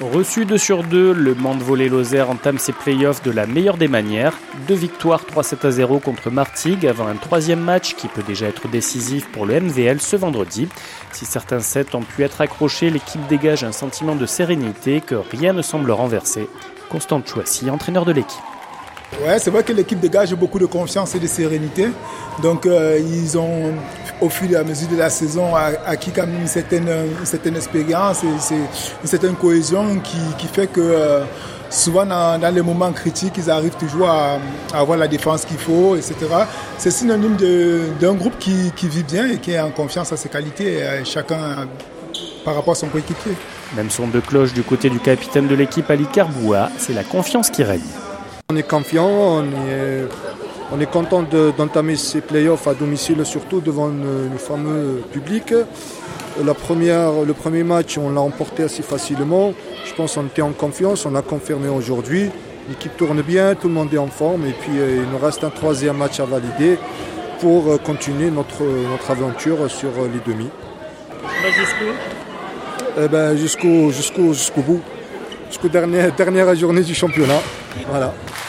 Reçu 2 sur 2, le Mande-Volée-Lozère entame ses playoffs de la meilleure des manières. 2 victoires 3-7-0 contre Martigues avant un troisième match qui peut déjà être décisif pour le MVL ce vendredi. Si certains sets ont pu être accrochés, l'équipe dégage un sentiment de sérénité que rien ne semble renverser. Constant Chouassi, entraîneur de l'équipe. Ouais, c'est vrai que l'équipe dégage beaucoup de confiance et de sérénité. Donc ils ont, au fur et à mesure de la saison, acquis quand même une certaine expérience et une certaine cohésion qui fait que souvent dans les moments critiques, ils arrivent toujours à avoir la défense qu'il faut, etc. C'est synonyme d'un groupe qui vit bien et qui est en confiance à ses qualités, chacun par rapport à son coéquipier. Même son de cloche du côté du capitaine de l'équipe Ali Karboua, c'est la confiance qui règne. On est confiant, on est content d'entamer ces playoffs à domicile, surtout devant le fameux public. Le premier match, on l'a emporté assez facilement. Je pense qu'on était en confiance, on a confirmé aujourd'hui. L'équipe tourne bien, tout le monde est en forme et puis il nous reste un troisième match à valider pour continuer notre aventure sur les demi. Jusqu'où ? Jusqu'au bout, jusqu'aux dernière journée du championnat. Voilà.